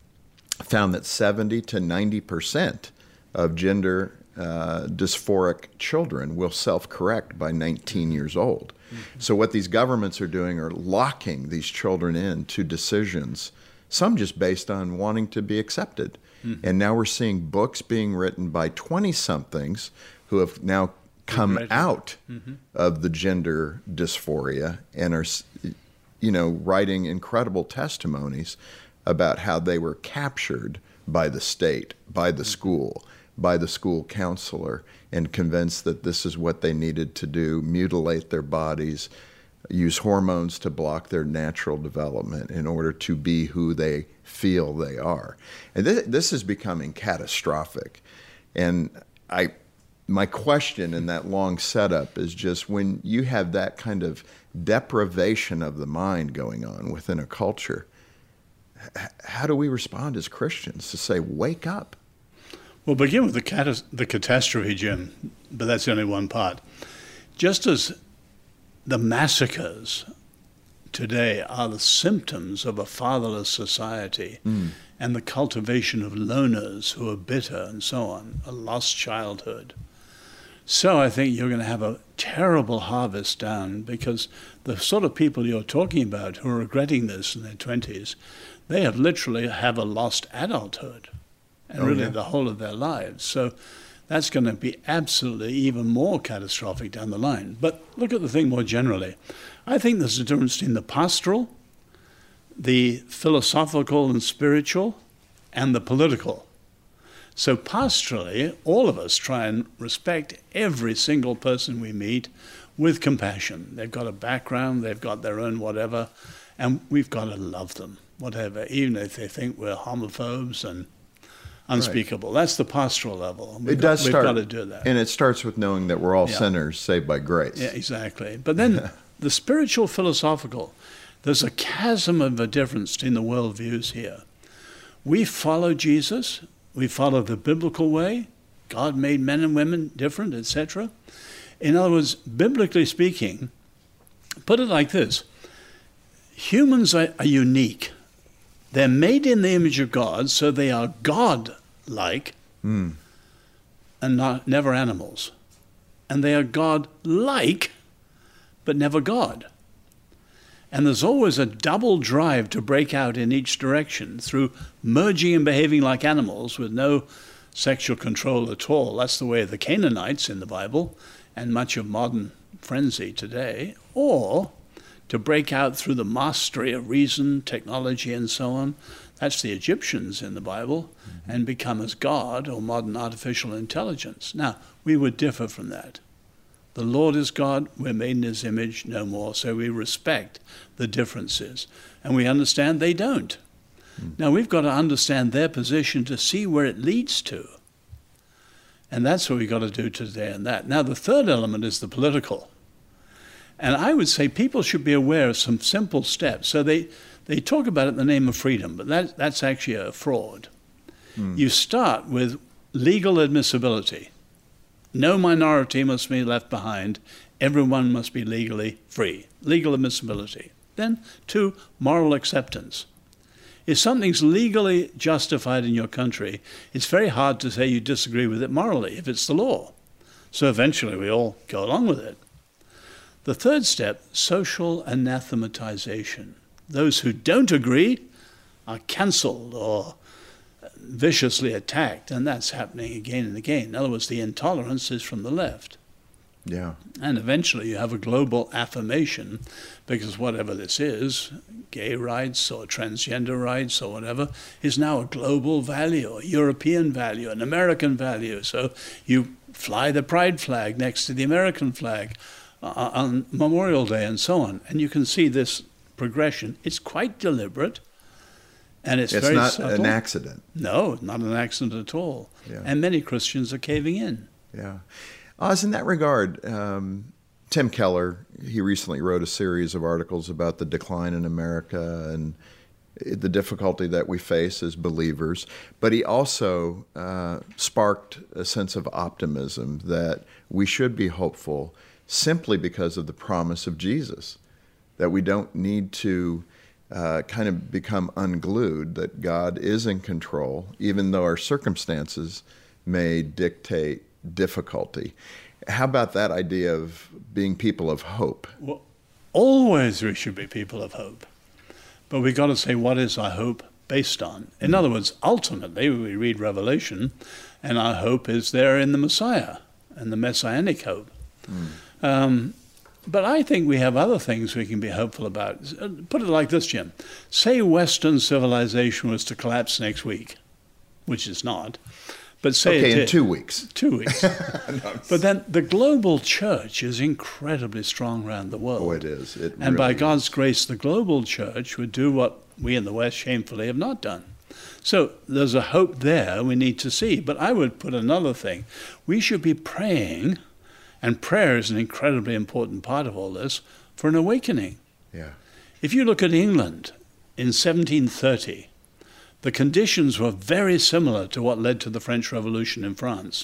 found that seventy to ninety percent of gender uh, dysphoric children will self-correct by nineteen years old. Mm-hmm. So what these governments are doing are locking these children into decisions, some just based on wanting to be accepted. Mm-hmm. And now we're seeing books being written by twenty-somethings who have now come out mm-hmm. of the gender dysphoria and are, you know, writing incredible testimonies about how they were captured by the state, by the mm-hmm. school, by the school counselor, and convinced that this is what they needed to do, mutilate their bodies, use hormones to block their natural development in order to be who they feel they are. And this, this is becoming catastrophic. And I, my question in that long setup is just, when you have that kind of deprivation of the mind going on within a culture, h- how do we respond as Christians to say, wake up? Well, begin with the, cat- the catastrophe, Jim, but that's only one part. Just as the massacres today are the symptoms of a fatherless society mm. and the cultivation of loners who are bitter and so on, a lost childhood. So I think you're going to have a terrible harvest down, because the sort of people you're talking about who are regretting this in their twenties, they have literally have a lost adulthood and oh, really yeah. the whole of their lives. So that's going to be absolutely even more catastrophic down the line. But look at the thing more generally. I think there's a difference between the pastoral, the philosophical and spiritual, and the political. So pastorally, all of us try and respect every single person we meet with compassion. They've got a background, they've got their own whatever, and we've got to love them, whatever, even if they think we're homophobes and unspeakable. Right. That's the pastoral level. We've it does got, start, we've got to do that. And it starts with knowing that we're all yeah. sinners saved by grace. Yeah, exactly. But then the spiritual philosophical, There's a chasm of a difference between the worldviews here. We follow Jesus. We follow the biblical way. God made men and women different, et cetera. In other words, biblically speaking, put it like this. Humans are, are unique. They're made in the image of God, so they are God-like mm. and not, never animals. And they are God-like, but never God. And there's always a double drive to break out in each direction through merging and behaving like animals with no sexual control at all. That's the way of the Canaanites in the Bible and much of modern frenzy today. Or to break out through the mastery of reason, technology, and so on. That's the Egyptians in the Bible, mm-hmm. and become as God or modern artificial intelligence. Now, we would differ from that. The Lord is God, we're made in his image, no more. So we respect the differences. And we understand they don't. Mm. Now we've got to understand their position to see where it leads to. And that's what we've got to do today and that. Now the third element is the political. And I would say people should be aware of some simple steps. So they, they talk about it in the name of freedom, but that, that's actually a fraud. Mm. You start with legal admissibility. No minority must be left behind. Everyone must be legally free. Legal admissibility. Then, two, moral acceptance. If something's legally justified in your country, it's very hard to say you disagree with it morally if it's the law. So eventually we all go along with it. The third step, social anathematization. Those who don't agree are cancelled or viciously attacked, and that's happening again and again. In other words, the intolerance is from the left. Yeah. And eventually you have a global affirmation, because whatever this is, gay rights or transgender rights or whatever, is now a global value, a European value, an American value. So you fly the pride flag next to the American flag uh, on Memorial Day and so on. And you can see this progression. It's quite deliberate. And it's, it's very not subtle. An accident. No, not an accident at all. Yeah. And many Christians are caving in. Yeah. Oz, in that regard, um, Tim Keller, he recently wrote a series of articles about the decline in America and the difficulty that we face as believers. But he also uh, sparked a sense of optimism that we should be hopeful simply because of the promise of Jesus, that we don't need to Uh, kind of become unglued, that God is in control, even though our circumstances may dictate difficulty. How about that idea of being people of hope? Well, always we should be people of hope. But we've got to say, what is our hope based on? In other words, ultimately, we read Revelation, and our hope is there in the Messiah, and the messianic hope. Mm. Um, But I think we have other things we can be hopeful about. Put it like this, Jim. Say Western civilization was to collapse next week, which is not. But say okay, it in two weeks. Two weeks. no, but then the global church is incredibly strong around the world. Oh, it is. It and really by God's is. grace, the global church would do what we in the West shamefully have not done. So there's a hope there we need to see. But I would put another thing. We should be praying. And prayer is an incredibly important part of all this, for an awakening. Yeah. If you look at England in seventeen thirty, the conditions were very similar to what led to the French Revolution in France.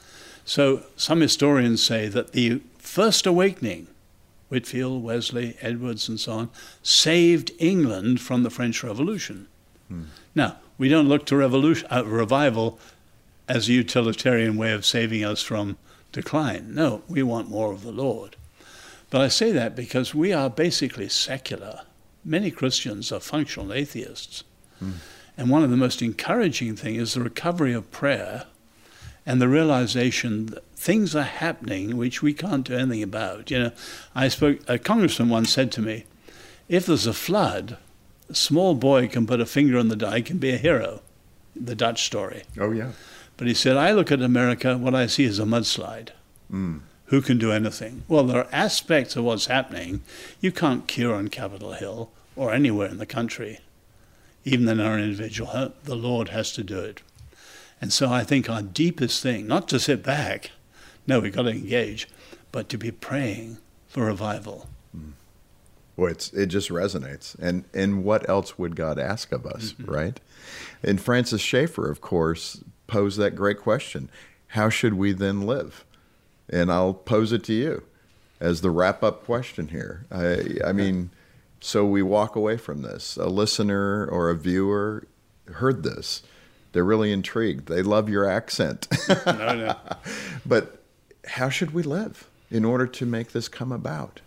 So some historians say that the first awakening, Whitefield, Wesley, Edwards, and so on, saved England from the French Revolution. Hmm. Now, we don't look to revolution, uh, revival as a utilitarian way of saving us from decline. No, we want more of the Lord. But I say that because we are basically secular. Many Christians are functional atheists. Mm. And one of the most encouraging things is the recovery of prayer and the realization that things are happening which we can't do anything about. You know, I spoke, a congressman once said to me, if there's a flood, a small boy can put a finger on the dike and be a hero. The Dutch story. Oh, yeah. But he said, I look at America, what I see is a mudslide. Mm. Who can do anything? Well, there are aspects of what's happening you can't cure on Capitol Hill or anywhere in the country. Even in our individual home, the Lord has to do it. And so I think our deepest thing, not to sit back, no, we've got to engage, but to be praying for revival. Mm. Well, it's, it just resonates. And and what else would God ask of us, mm-hmm. right? And Francis Schaeffer, of course, posed that great question. How should we then live? And I'll pose it to you as the wrap-up question here. I, I mean, so we walk away from this. A listener or a viewer heard this. They're really intrigued. They love your accent. No, no. But how should we live in order to make this come about?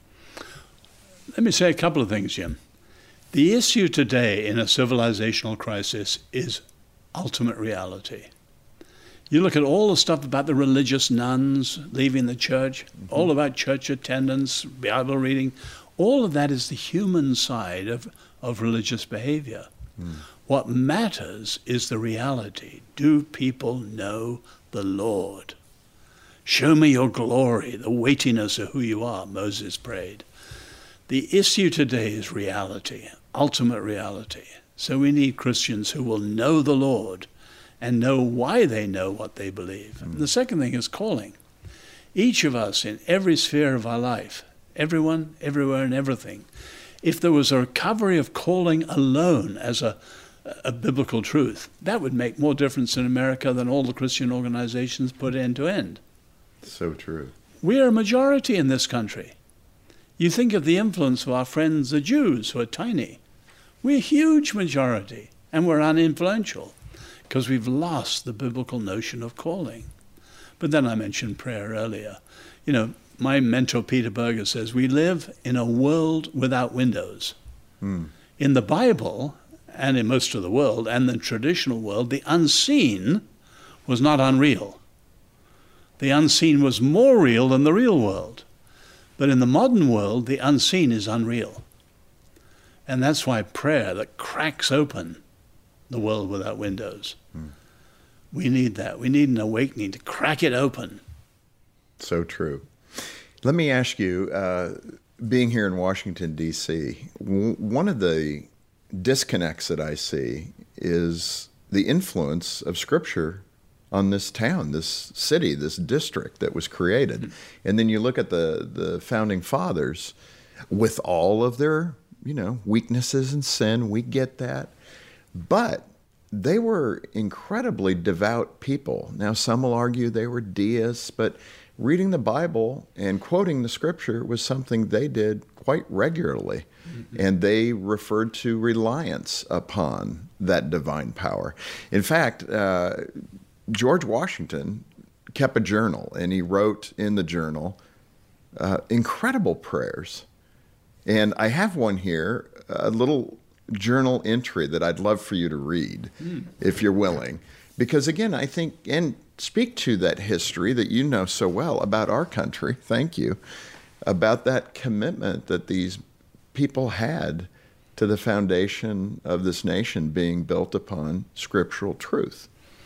Let me say a couple of things, Jim. The issue today in a civilizational crisis is ultimate reality. You look at all the stuff about the religious nuns leaving the church, mm-hmm. all about church attendance, Bible reading. All of that is the human side of, of religious behavior. Mm. What matters is the reality. Do people know the Lord? Show me your glory, the weightiness of who you are, Moses prayed. The issue today is reality, ultimate reality. So we need Christians who will know the Lord and know why they know what they believe. Mm. The second thing is calling. Each of us in every sphere of our life, everyone, everywhere, and everything, if there was a recovery of calling alone as a, a biblical truth, that would make more difference in America than all the Christian organizations put end to end. So true. We are a majority in this country. You think of the influence of our friends, the Jews, who are tiny. We're a huge majority, and we're uninfluential because we've lost the biblical notion of calling. But then I mentioned prayer earlier. You know, my mentor, Peter Berger, says we live in a world without windows. Mm. In the Bible, and in most of the world, and the traditional world, the unseen was not unreal. The unseen was more real than the real world. But in the modern world, the unseen is unreal. And that's why prayer that cracks open the world without windows. Hmm. We need that. We need an awakening to crack it open. So true. Let me ask you, uh, being here in Washington, D C, w- one of the disconnects that I see is the influence of Scripture on this town, this city, this district that was created. Mm-hmm. And then you look at the, the founding fathers with all of their, you know, weaknesses and sin, we get that. But they were incredibly devout people. Now, some will argue they were deists, but reading the Bible and quoting the Scripture was something they did quite regularly. Mm-hmm. And they referred to reliance upon that divine power. In fact, uh, George Washington kept a journal, and he wrote in the journal uh, incredible prayers. And I have one here, a little journal entry that I'd love for you to read, mm. if you're willing. Because again, I think, and speak to that history that you know so well about our country, thank you, about that commitment that these people had to the foundation of this nation being built upon scriptural truth.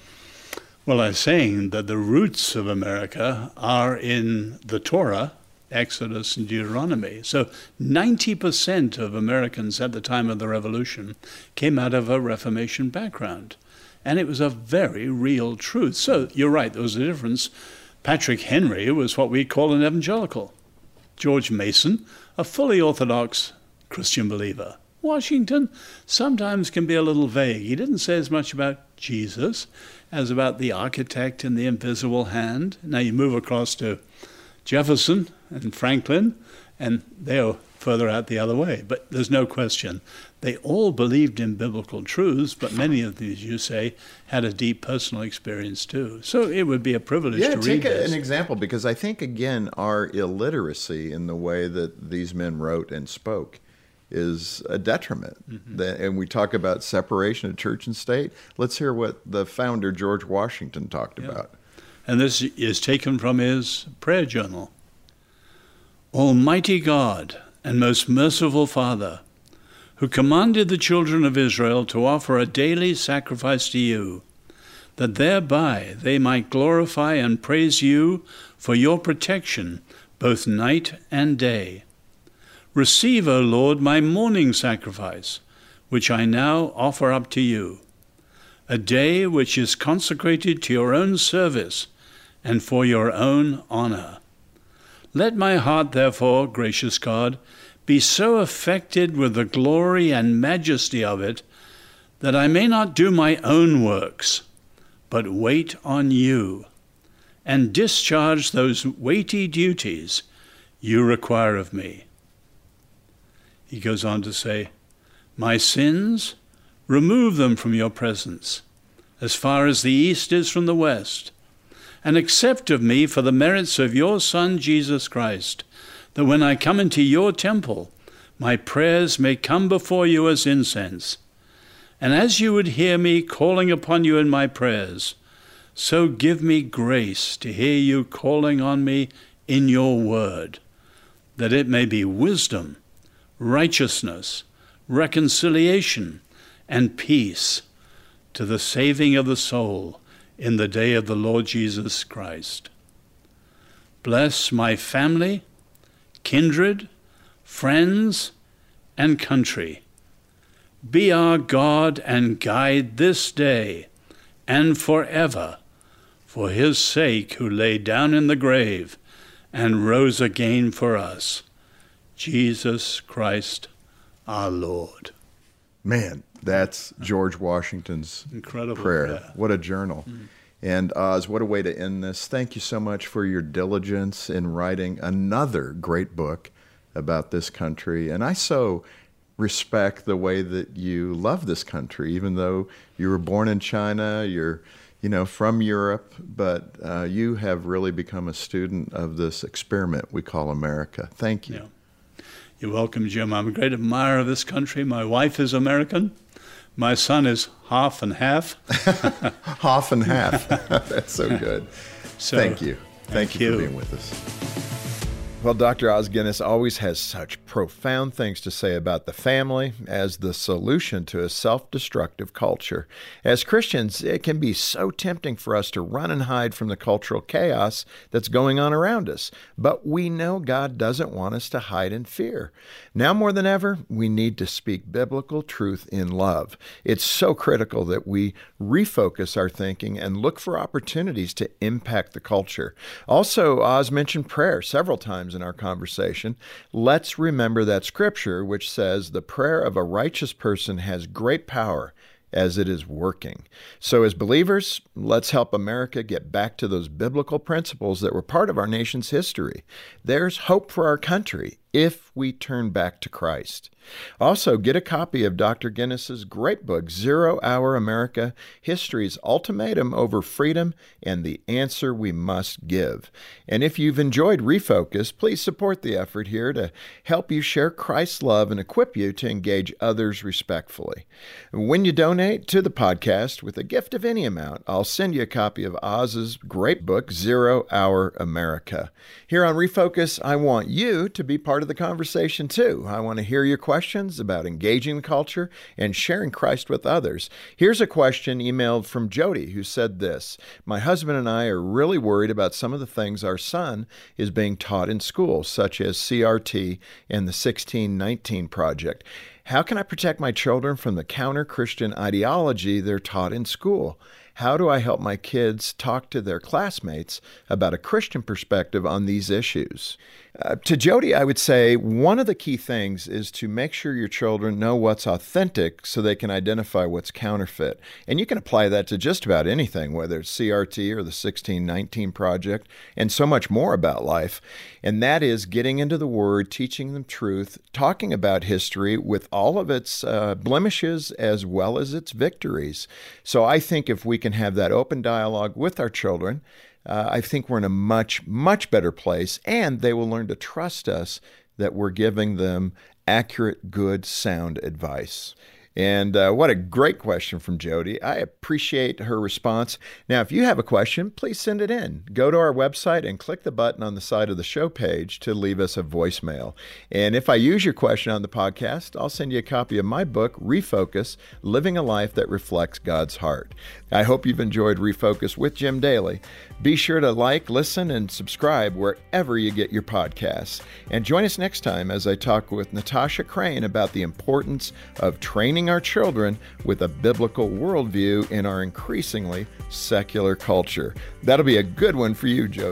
Well, I'm saying that the roots of America are in the Torah, Exodus and Deuteronomy. So ninety percent of Americans at the time of the Revolution came out of a Reformation background. And it was a very real truth. So you're right, there was a difference. Patrick Henry was what we call an evangelical. George Mason, a fully orthodox Christian believer. Washington sometimes can be a little vague. He didn't say as much about Jesus as about the architect and the invisible hand. Now you move across to Jefferson and Franklin, and they're further out the other way. But there's no question. They all believed in biblical truths, but many of these, you say, had a deep personal experience too. So it would be a privilege yeah, to read this. Yeah, take an example, because I think, again, our illiteracy in the way that these men wrote and spoke is a detriment. Mm-hmm. And we talk about separation of church and state. Let's hear what the founder, George Washington, talked yeah. about. And this is taken from his prayer journal. Almighty God and most merciful Father, who commanded the children of Israel to offer a daily sacrifice to you, that thereby they might glorify and praise you for your protection both night and day. Receive, O Lord, my morning sacrifice, which I now offer up to you, a day which is consecrated to your own service and for your own honor. Let my heart, therefore, gracious God, be so affected with the glory and majesty of it that I may not do my own works, but wait on you and discharge those weighty duties you require of me. He goes on to say, my sins, remove them from your presence, as far as the east is from the west, and accept of me for the merits of your Son, Jesus Christ, that when I come into your temple, my prayers may come before you as incense. And as you would hear me calling upon you in my prayers, so give me grace to hear you calling on me in your word, that it may be wisdom, righteousness, reconciliation, and peace to the saving of the soul in the day of the Lord Jesus Christ. Bless my family, kindred, friends, and country. Be our God and guide this day and forever, for his sake who lay down in the grave and rose again for us, Jesus Christ our Lord. Man, that's George Washington's Incredible prayer. prayer. What a journal. Mm. And Oz, what a way to end this. Thank you so much for your diligence in writing another great book about this country. And I so respect the way that you love this country, even though you were born in China, you're, you know, from Europe, but uh, you have really become a student of this experiment we call America. Thank you. Yeah. You're welcome, Jim. I'm a great admirer of this country. My wife is American. My son is half and half. Half and half. That's so good. So, thank you. Thank, thank you, you for being with us. Well, Doctor Os Guinness always has such profound things to say about the family as the solution to a self-destructive culture. As Christians, it can be so tempting for us to run and hide from the cultural chaos that's going on around us. But we know God doesn't want us to hide in fear. Now more than ever, we need to speak biblical truth in love. It's so critical that we refocus our thinking and look for opportunities to impact the culture. Also, Oz mentioned prayer several times in our conversation. Let's remember that scripture which says the prayer of a righteous person has great power as it is working. So as believers, let's help America get back to those biblical principles that were part of our nation's history. There's hope for our country if we turn back to Christ. Also, get a copy of Doctor Guinness's great book, Zero Hour America, History's Ultimatum Over Freedom and the Answer We Must Give. And if you've enjoyed Refocus, please support the effort here to help you share Christ's love and equip you to engage others respectfully. When you donate to the podcast with a gift of any amount, I'll send you a copy of Oz's great book, Zero Hour America. Here on Refocus, I want you to be part of the conversation too. I want to hear your questions about engaging the culture and sharing Christ with others. Here's a question emailed from Jody, who said this: my husband and I are really worried about some of the things our son is being taught in school, such as C R T and the sixteen nineteen Project. How can I protect my children from the counter-Christian ideology they're taught in school? How do I help my kids talk to their classmates about a Christian perspective on these issues? Uh, to Jody, I would say one of the key things is to make sure your children know what's authentic so they can identify what's counterfeit. And you can apply that to just about anything, whether it's C R T or the sixteen nineteen Project, and so much more about life. And that is getting into the Word, teaching them truth, talking about history with all of its uh, blemishes as well as its victories. So I think if we can have that open dialogue with our children, Uh, I think we're in a much, much better place, and they will learn to trust us that we're giving them accurate, good, sound advice. And uh, what a great question from Jody. I appreciate her response. Now, if you have a question, please send it in. Go to our website and click the button on the side of the show page to leave us a voicemail. And if I use your question on the podcast, I'll send you a copy of my book, Refocus, Living a Life That Reflects God's Heart. I hope you've enjoyed Refocus with Jim Daly. Be sure to like, listen, and subscribe wherever you get your podcasts. And join us next time as I talk with Natasha Crane about the importance of training our children with a biblical worldview in our increasingly secular culture. That'll be a good one for you, Jody.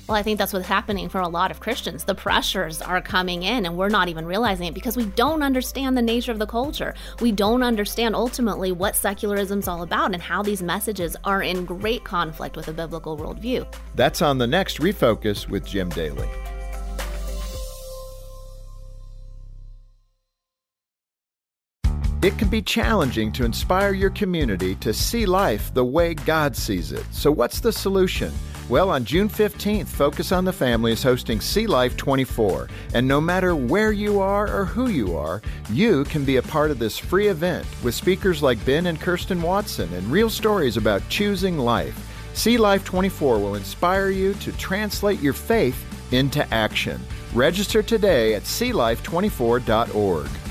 Well, I think that's what's happening for a lot of Christians. The pressures are coming in and we're not even realizing it because we don't understand the nature of the culture. We don't understand ultimately what secularism is all about and how these messages are in great conflict with a biblical worldview. That's on the next Refocus with Jim Daly. It can be challenging to inspire your community to see life the way God sees it. So what's the solution? Well, on June fifteenth, Focus on the Family is hosting See Life twenty-four. And no matter where you are or who you are, you can be a part of this free event with speakers like Ben and Kirsten Watson and real stories about choosing life. See Life twenty-four will inspire you to translate your faith into action. Register today at see life twenty-four dot org.